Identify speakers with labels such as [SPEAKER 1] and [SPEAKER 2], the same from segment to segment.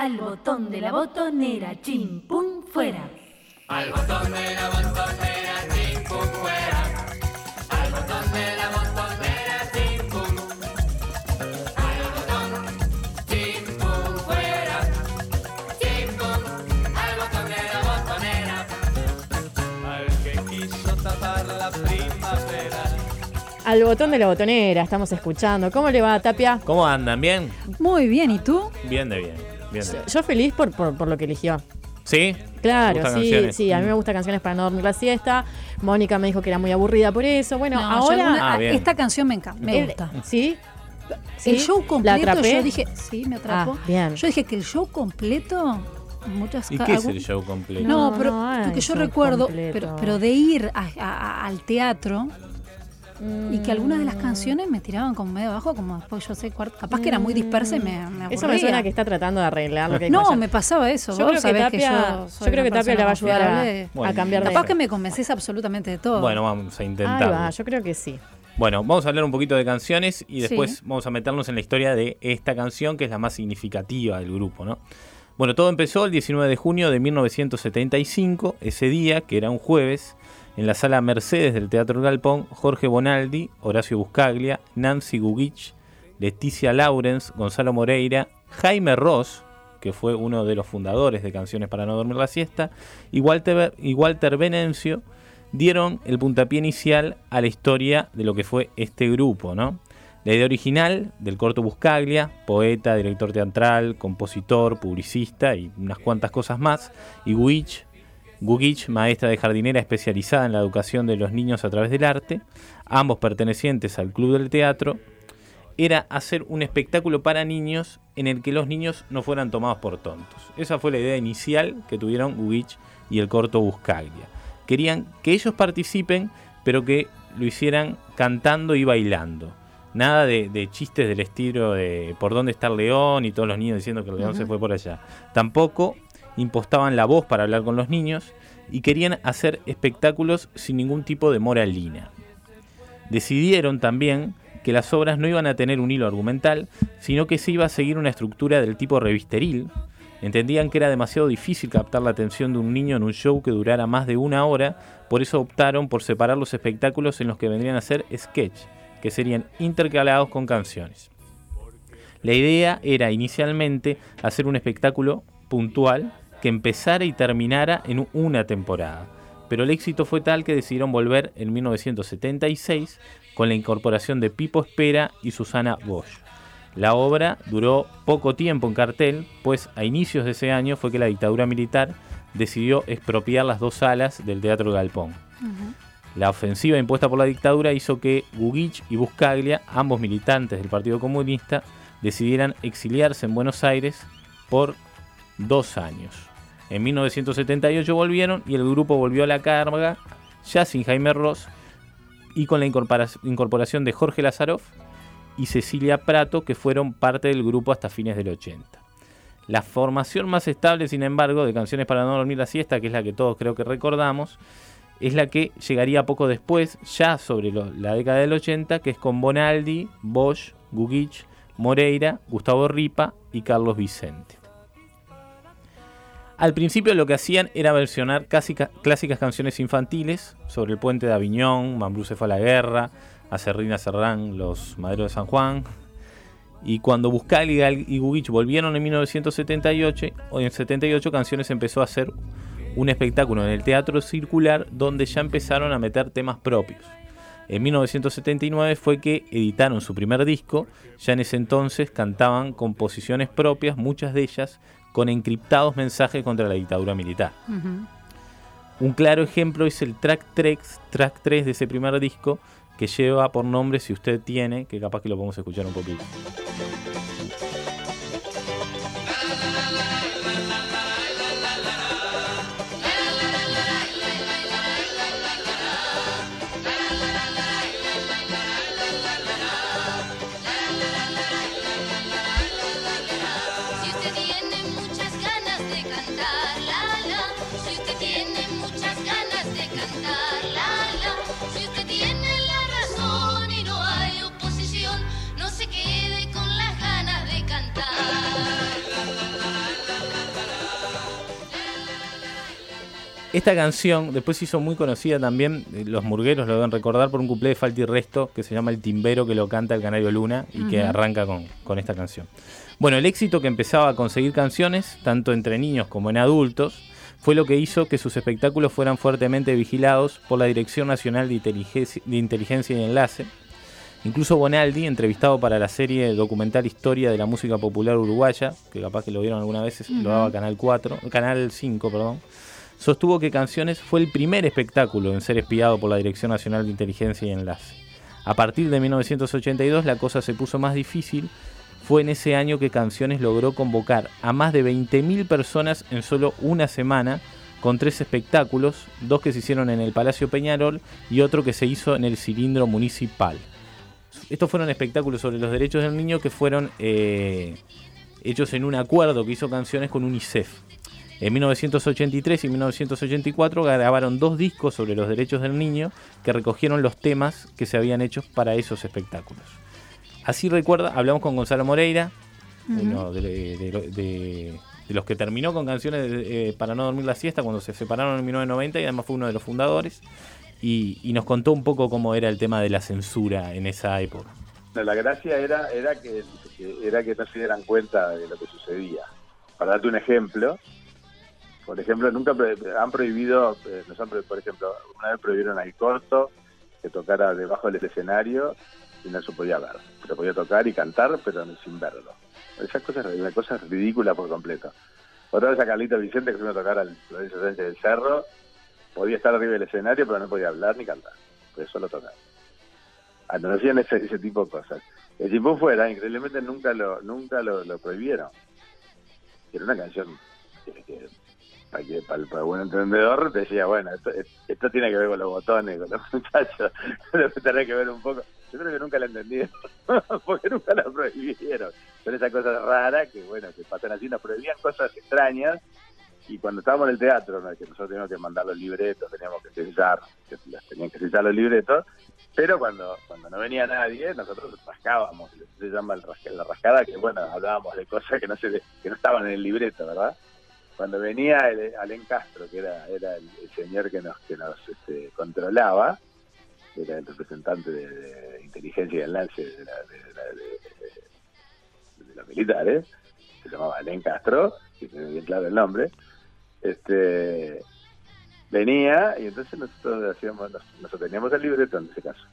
[SPEAKER 1] Al botón de la botonera, chim pum fuera.
[SPEAKER 2] Al botón de la botonera, chim pum fuera. Al botón de la botonera, chim pum. Al botón, chim pum fuera. Chim pum, al botón de la botonera. Al que quiso tapar la primavera.
[SPEAKER 3] Al botón de la botonera, estamos escuchando. ¿Cómo le va, Tapia?
[SPEAKER 4] ¿Cómo andan? ¿Bien?
[SPEAKER 5] Muy bien, ¿y tú?
[SPEAKER 4] Bien de bien. Bien de bien.
[SPEAKER 3] Yo feliz por lo que eligió.
[SPEAKER 4] ¿Sí?
[SPEAKER 3] Claro,
[SPEAKER 4] ¿Te gustan
[SPEAKER 3] sí,
[SPEAKER 4] canciones?
[SPEAKER 3] sí, a mí me gustan canciones para no dormir la siesta. Mónica me dijo que era muy aburrida por eso. Bueno, ahora...
[SPEAKER 4] bien.
[SPEAKER 5] Esta canción me encanta, me gusta.
[SPEAKER 3] ¿Sí?
[SPEAKER 5] El show
[SPEAKER 3] ¿La
[SPEAKER 5] completo,
[SPEAKER 3] atrapé?
[SPEAKER 5] yo dije, sí, me atrapó.
[SPEAKER 3] Bien.
[SPEAKER 5] Yo dije que el show completo, muchas
[SPEAKER 4] ¿Y qué es el show completo?
[SPEAKER 5] No, pero
[SPEAKER 3] no
[SPEAKER 5] porque
[SPEAKER 3] hay
[SPEAKER 5] yo
[SPEAKER 3] show
[SPEAKER 5] recuerdo,
[SPEAKER 3] completo.
[SPEAKER 5] pero de ir al teatro y que algunas de las canciones me tiraban como medio abajo, como después yo sé, capaz que era muy dispersa y me aburría.
[SPEAKER 3] Eso me suena que está tratando de arreglar lo que hay
[SPEAKER 5] No,
[SPEAKER 3] que
[SPEAKER 5] me pasaba eso.
[SPEAKER 3] Yo
[SPEAKER 5] Vos
[SPEAKER 3] creo que
[SPEAKER 5] sabés
[SPEAKER 3] Tapia,
[SPEAKER 5] soy
[SPEAKER 3] yo creo
[SPEAKER 5] una
[SPEAKER 3] que Tapia le va a
[SPEAKER 5] persona
[SPEAKER 3] ayudar
[SPEAKER 5] confiable.
[SPEAKER 4] Bueno,
[SPEAKER 3] a cambiar de...
[SPEAKER 5] Capaz que me convences absolutamente de todo.
[SPEAKER 4] Bueno, vamos a
[SPEAKER 3] Ahí
[SPEAKER 4] intentarlo.
[SPEAKER 3] va, yo creo que sí.
[SPEAKER 4] Bueno, vamos a hablar un poquito de canciones y después
[SPEAKER 5] Sí.
[SPEAKER 4] vamos a meternos en la historia de esta canción que es la más significativa del grupo, ¿no? Bueno, todo empezó el 19 de junio de 1975, ese día, que era un jueves, en la sala Mercedes del Teatro Galpón, Jorge Bonaldi, Horacio Buscaglia, Nancy Gugich, Leticia Lawrence, Gonzalo Moreira, Jaime Ross, que fue uno de los fundadores de Canciones para no dormir la siesta, y Walter Venancio, dieron el puntapié inicial a la historia de lo que fue este grupo, ¿no? La idea original del corto Buscaglia, poeta, director teatral, compositor, publicista y unas cuantas cosas más, y Gugich, maestra de jardinera especializada en la educación de los niños a través del arte, ambos pertenecientes al Club del Teatro, era hacer un espectáculo para niños en el que los niños no fueran tomados por tontos. Esa fue la idea inicial que tuvieron Gugich y el corto Buscaglia. Querían que ellos participen, pero que lo hicieran cantando y bailando. Nada de chistes del estilo de por dónde está el león y todos los niños diciendo que el león se fue por allá. Tampoco impostaban la voz para hablar con los niños y querían hacer espectáculos sin ningún tipo de moralina. Decidieron también que las obras no iban a tener un hilo argumental, sino que se iba a seguir una estructura del tipo revisteril. Entendían que era demasiado difícil captar la atención de un niño en un show que durara más de una hora, por eso optaron por separar los espectáculos en los que vendrían a ser sketch, que serían intercalados con canciones. La idea era inicialmente hacer un espectáculo puntual que empezara y terminara en una temporada, pero el éxito fue tal que decidieron volver en 1976 con la incorporación de Pipo Espera y Susana Bosch. La obra duró poco tiempo en cartel, pues a inicios de ese año fue que la dictadura militar decidió expropiar las dos salas del Teatro Galpón. La ofensiva impuesta por la dictadura hizo que Gugich y Buscaglia, ambos militantes del Partido Comunista, decidieran exiliarse en Buenos Aires por 2 años. En 1978 volvieron y el grupo volvió a la carga, ya sin Jaime Ross, y con la incorporación de Jorge Lazaroff y Cecilia Prato, que fueron parte del grupo hasta fines del 80. La formación más estable, sin embargo, de Canciones para no dormir la siesta, que es la que todos creo que recordamos, es la que llegaría poco después, ya sobre la década del 80, que es con Bonaldi, Bosch, Gugich, Moreira, Gustavo Ripa y Carlos Vicente. Al principio lo que hacían era versionar clásicas canciones infantiles sobre el puente de Aviñón, Mambrú se fue a la guerra, Acerrín, Acerrán, Los Maderos de San Juan. Y cuando Buscaglia y Gugich volvieron en 1978, Canciones empezó a hacer un espectáculo en el Teatro Circular donde ya empezaron a meter temas propios. En 1979 fue que editaron su primer disco, ya en ese entonces cantaban composiciones propias, muchas de ellas con encriptados mensajes contra la dictadura militar. Un claro ejemplo es el track 3 de ese primer disco, que lleva por nombre Si usted tiene, que capaz que lo podemos escuchar un poquito.
[SPEAKER 6] Si usted tiene la razón y no hay oposición, no se quede con la
[SPEAKER 4] Esta canción después se hizo muy conocida también, los murgueros lo deben recordar, por un cuplé de Falta y Resto que se llama El Timbero, que lo canta el Canario Luna y que arranca con esta canción. Bueno, el éxito que empezaba a conseguir canciones, tanto entre niños como en adultos, fue lo que hizo que sus espectáculos fueran fuertemente vigilados por la Dirección Nacional de Inteligencia y Enlace. Incluso Bonaldi, entrevistado para la serie documental Historia de la Música Popular Uruguaya, que capaz que lo vieron alguna vez, lo daba Canal 5, sostuvo que Canciones fue el primer espectáculo en ser espiado por la Dirección Nacional de Inteligencia y Enlace. A partir de 1982 la cosa se puso más difícil. Fue en ese año que Canciones logró convocar a más de 20.000 personas en solo una semana, con 3 espectáculos, 2 que se hicieron en el Palacio Peñarol y otro que se hizo en el Cilindro Municipal. Estos fueron espectáculos sobre los derechos del niño que fueron hechos en un acuerdo que hizo Canciones con UNICEF. En 1983 y 1984 grabaron 2 discos sobre los derechos del niño que recogieron los temas que se habían hecho para esos espectáculos. Así recuerda, hablamos con Gonzalo Moreira, uno de los que terminó con Canciones para no dormir la siesta cuando se separaron en 1990 y además fue uno de los fundadores. Y nos contó un poco cómo era el tema de la censura en esa época.
[SPEAKER 6] La gracia era que no se dieran cuenta de lo que sucedía. Para darte un ejemplo, por ejemplo, nunca han prohibido, por ejemplo, una vez prohibieron al Corto que tocara debajo del escenario y no se podía ver. Se podía tocar y cantar, pero sin verlo. Esa cosa es una cosa ridícula por completo. Otra vez a Carlito Vicente, que se vino a tocar al Florencio Sánchez del Cerro, podía estar arriba del escenario, pero no podía hablar ni cantar, podía solo tocar. No hacían ese tipo de cosas. El Chimpún Fuera, increíblemente, nunca lo prohibieron. Era una canción que para el buen entendedor decía, bueno, esto tiene que ver con los botones, con los muchachos, debe tener que ver un poco. Yo creo que nunca la entendieron, porque nunca la prohibieron. Son esas cosas raras que, bueno, que pasan así, nos prohibían cosas extrañas. Y cuando estábamos en el teatro, ¿no?, que nosotros teníamos que mandar los libretos, teníamos que tenían que sellar los libretos, pero cuando no venía nadie, nosotros rascábamos, se llama la rascada, que bueno, hablábamos de cosas que no estaban en el libreto, ¿verdad? Cuando venía Alén Castro, que era el señor que nos controlaba, era el representante de inteligencia y enlace de los militares, se llamaba Alén Castro, que tiene bien claro el nombre. Venía y entonces nosotros teníamos el libreto en ese caso.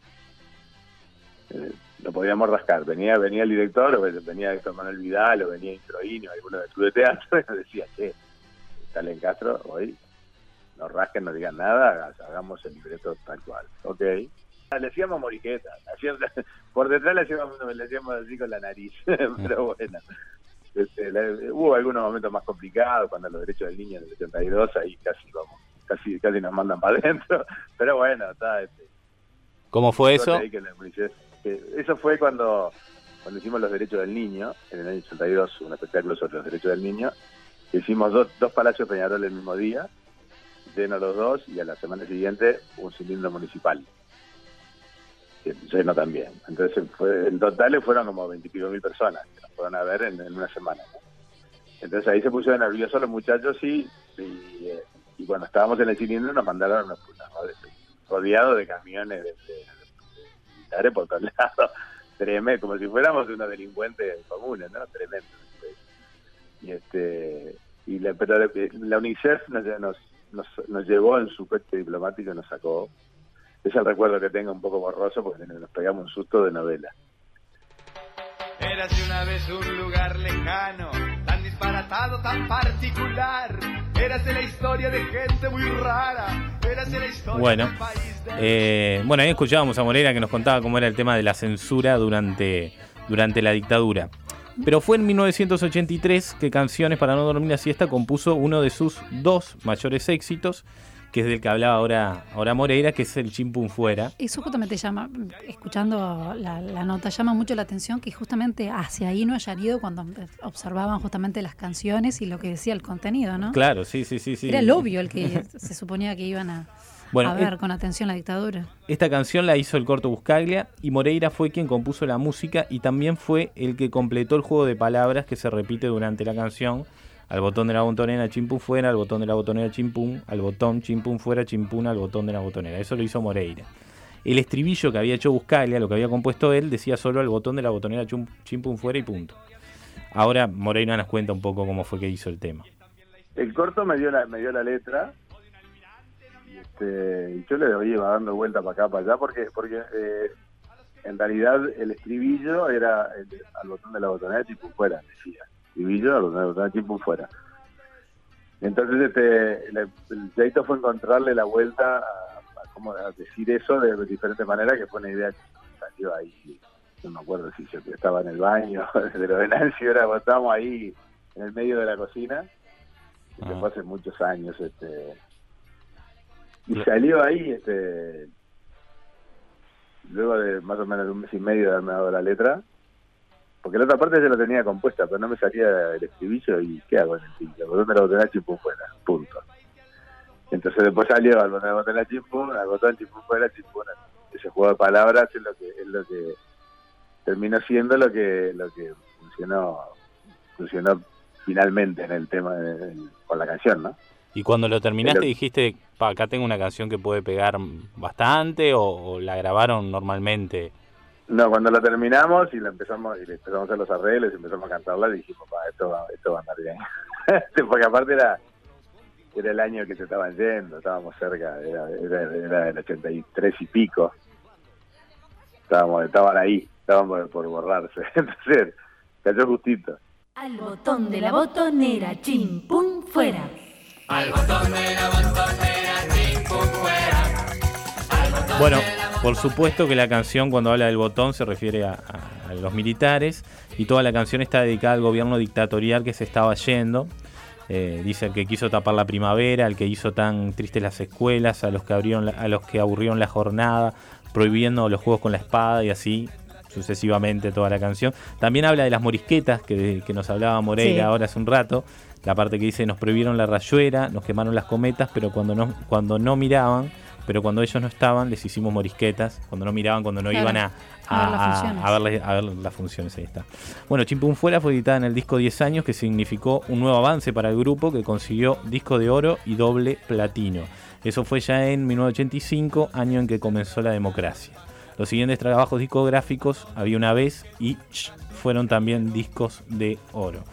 [SPEAKER 6] Lo podíamos rascar. Venía el director, o venía Héctor Manuel Vidal, o venía Introini, o alguno del club de teatro, y nos decía, está en Castro, hoy no rasquen, no digan nada, hagamos el libreto tal cual. Ok. Le hacíamos moriqueta, por detrás le hacíamos así con la nariz, pero bueno. Hubo algunos momentos más complicados cuando los derechos del niño en el 82 ahí casi nos mandan para adentro, pero bueno, está.
[SPEAKER 4] ¿Cómo fue eso?
[SPEAKER 6] Eso fue cuando hicimos los derechos del niño en el año 82, un espectáculo sobre los derechos del niño. Hicimos dos Palacios Peñarol el mismo día, lleno los dos, y a la semana siguiente un cilindro municipal lleno también. Entonces en total fueron como 20 y pico mil personas que nos fueron a ver en una semana, ¿no? Entonces ahí se pusieron nerviosos los muchachos y cuando estábamos en el cilindro nos mandaron rodeados de camiones de militares por todos lados, tremendo, como si fuéramos unos delincuentes comunes, ¿no? Tremendo. Pero la UNICEF nos llevó en su coche diplomático y nos sacó. Es el recuerdo que tengo un poco borroso porque nos pegamos un susto de novela.
[SPEAKER 2] Érase una vez un lugar lejano, tan disparatado, tan particular. Érase la historia de gente muy rara. Érase la historia del país de...
[SPEAKER 4] Bueno, ahí escuchábamos a Moreira que nos contaba cómo era el tema de la censura durante la dictadura. Pero fue en 1983 que Canciones para no dormir la siesta compuso uno de sus 2 mayores éxitos, que es del que hablaba ahora Moreira, que es el Chimpún Fuera.
[SPEAKER 5] Eso justamente llama, escuchando la nota, llama mucho la atención que justamente hacia ahí no hayan ido cuando observaban justamente las canciones y lo que decía el contenido, ¿no?
[SPEAKER 4] Claro, sí.
[SPEAKER 5] Era el obvio el que se suponía que iban a ver con atención la dictadura.
[SPEAKER 4] Esta canción la hizo el Corto Buscaglia y Moreira fue quien compuso la música y también fue el que completó el juego de palabras que se repite durante la canción. al botón de la botonera, chimpún fuera, al botón de la botonera, chimpún, al botón, chimpún fuera, chimpún, al botón de la botonera. Eso lo hizo Moreira. El estribillo que había hecho Buscaglia, lo que había compuesto él, decía solo al botón de la botonera, chimpún fuera y punto. Ahora Moreira nos cuenta un poco cómo fue que hizo el tema.
[SPEAKER 6] El corto me dio la letra, y yo le iba dando vuelta para acá, para allá, porque en realidad el estribillo era al botón de la botonera, chimpún fuera, decía. Estribillo al botón de la botonera, chimpún fuera. Entonces el pleito fue encontrarle la vuelta a decir eso de diferentes maneras, que fue una idea que salió ahí. No me acuerdo si yo estaba en el baño de lo de Nancy, ahora estábamos ahí en el medio de la cocina, que fue hace muchos años, y salió ahí, luego de más o menos un mes y medio de haberme dado la letra, porque la otra parte ya la tenía compuesta, pero no me salía el estribillo, y ¿qué hago en el estribillo? ¿Dónde la botonera, chimpún fuera? Punto. Entonces después salió al botón de la botonera, chimpún, al botón, chimpún fuera, chimpún. Ese juego de palabras es lo que terminó siendo lo que funcionó finalmente en el tema con la canción, ¿no?
[SPEAKER 4] Y cuando lo terminaste dijiste, acá tengo una canción que puede pegar bastante, o la grabaron normalmente.
[SPEAKER 6] No, cuando la terminamos y le empezamos a hacer los arreglos y empezamos a cantarla, dijimos, esto va a andar bien. Porque aparte era el año que se estaban yendo, estábamos cerca, era del 83 y pico. Estaban ahí, estaban por borrarse. Entonces, cayó justito.
[SPEAKER 1] Al botón de la botonera, chimpún fuera.
[SPEAKER 2] Al botón de la botonera, chimpún fuera.
[SPEAKER 4] Bueno, por supuesto que la canción, cuando habla del botón, se refiere a los militares, y toda la canción está dedicada al gobierno dictatorial que se estaba yendo. Dice el que quiso tapar la primavera, el que hizo tan tristes las escuelas, a los que aburrieron la jornada, prohibiendo los juegos con la espada, y así sucesivamente toda la canción. También habla de las morisquetas que nos hablaba Moreira ahora hace un rato, la parte que dice: nos prohibieron la rayuela, nos quemaron las cometas, pero cuando no miraban, pero cuando ellos no estaban, les hicimos morisquetas, cuando no miraban, cuando no iban a ver las funciones. Ahí está. Bueno, Chimpún Fuera fue editada en el disco 10 años, que significó un nuevo avance para el grupo, que consiguió disco de oro y doble platino. Eso fue ya en 1985, año en que comenzó la democracia. Los siguientes trabajos discográficos, Había una vez y fueron también discos de oro.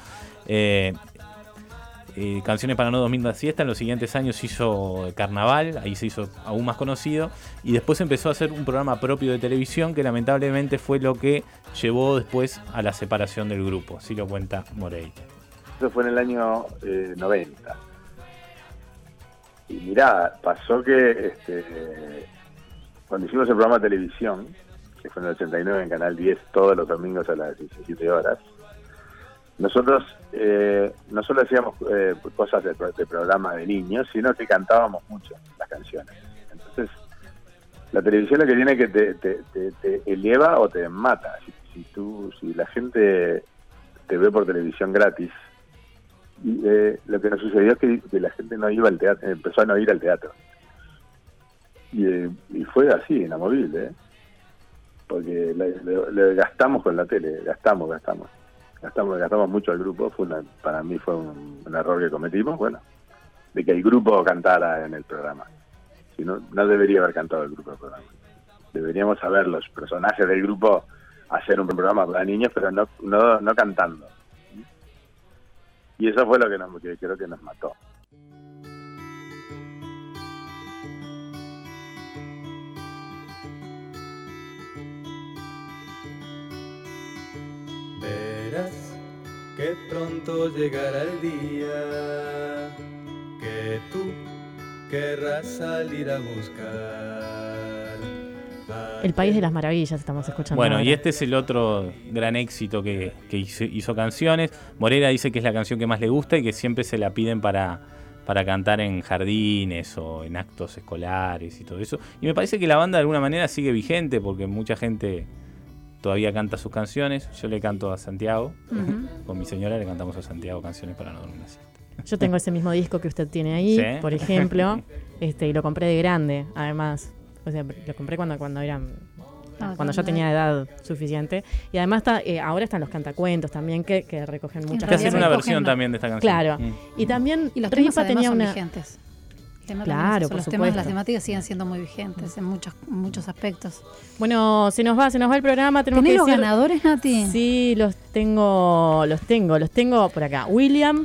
[SPEAKER 4] Canciones para no dormir la siesta, en los siguientes años hizo Carnaval, ahí se hizo aún más conocido, y después empezó a hacer un programa propio de televisión, que lamentablemente fue lo que llevó después a la separación del grupo. Así lo cuenta Moreira.
[SPEAKER 6] Eso fue en el año 90. Y mirá, pasó que cuando hicimos el programa de televisión, que fue en el 89 en Canal 10, todos los domingos a las 17 horas, nosotros no solo hacíamos cosas de programa de niños, sino que cantábamos mucho las canciones. Entonces, la televisión lo que tiene es que te eleva o te mata. Si la gente te ve por televisión gratis, lo que nos sucedió es que la gente no iba al teatro, empezó a no ir al teatro. Y fue así, inamovible, porque le gastamos con la tele, gastamos mucho al grupo. Para mí fue un error que cometimos, de que el grupo cantara en el programa. Si no debería haber cantado el grupo del programa. Deberíamos saber los personajes del grupo hacer un programa para niños, pero no cantando. Y eso fue lo que creo que nos mató.
[SPEAKER 7] Verás que pronto llegará el día que tú querrás salir a buscar.
[SPEAKER 3] El País de las Maravillas estamos escuchando.
[SPEAKER 4] Bueno,
[SPEAKER 3] ahora.
[SPEAKER 4] y este es el otro gran éxito que hizo canciones. Moreira dice que es la canción que más le gusta y que siempre se la piden para cantar en jardines o en actos escolares y todo eso. Y me parece que la banda de alguna manera sigue vigente, porque mucha gente todavía canta sus canciones. Yo le canto a Santiago, con mi señora le cantamos a Santiago canciones para no dormir la siesta.
[SPEAKER 3] Yo tengo ese mismo disco que usted tiene ahí,
[SPEAKER 4] ¿Sí?
[SPEAKER 3] por ejemplo, y lo compré de grande, además. O sea, lo compré cuando era cuando ya tenía edad suficiente. Y además ahora están los cantacuentos también que recogen muchas
[SPEAKER 4] Te hacen
[SPEAKER 3] cosas.
[SPEAKER 4] una versión también de esta canción.
[SPEAKER 3] Claro. Y también
[SPEAKER 5] Y los temas
[SPEAKER 3] Ripa
[SPEAKER 5] además
[SPEAKER 3] tenía
[SPEAKER 5] son
[SPEAKER 3] una...
[SPEAKER 5] vigentes.
[SPEAKER 3] Claro, por
[SPEAKER 5] los
[SPEAKER 3] supuesto.
[SPEAKER 5] temas, las temáticas siguen siendo muy vigentes en muchos aspectos.
[SPEAKER 3] Bueno, se nos va el programa. Tenemos
[SPEAKER 5] ¿Tenés
[SPEAKER 3] que
[SPEAKER 5] los
[SPEAKER 3] decir...
[SPEAKER 5] ganadores, Nati?
[SPEAKER 3] Sí, los tengo por acá. William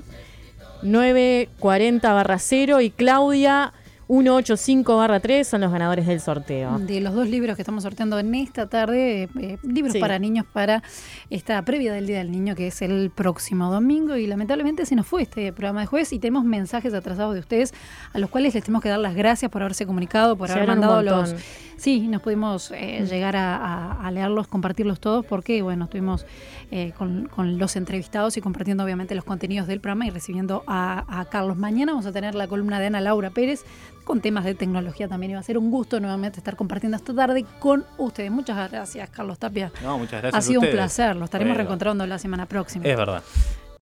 [SPEAKER 3] 940/0 y Claudia 185/3 son los ganadores del sorteo.
[SPEAKER 5] De los 2 libros que estamos sorteando en esta tarde, libros para niños para esta previa del Día del Niño, que es el próximo domingo, y lamentablemente se nos fue este programa de jueves y tenemos mensajes atrasados de ustedes a los cuales les tenemos que dar las gracias por haberse comunicado, por haber mandado los... Sí, nos pudimos llegar a leerlos, compartirlos todos, porque bueno, estuvimos con los entrevistados y compartiendo obviamente los contenidos del programa y recibiendo a Carlos. Mañana vamos a tener la columna de Ana Laura Pérez con temas de tecnología también, y va a ser un gusto nuevamente estar compartiendo esta tarde con ustedes. Muchas gracias, Carlos Tapia.
[SPEAKER 4] No, muchas gracias.
[SPEAKER 5] Ha sido un placer, lo estaremos reencontrando la semana próxima.
[SPEAKER 4] Es verdad.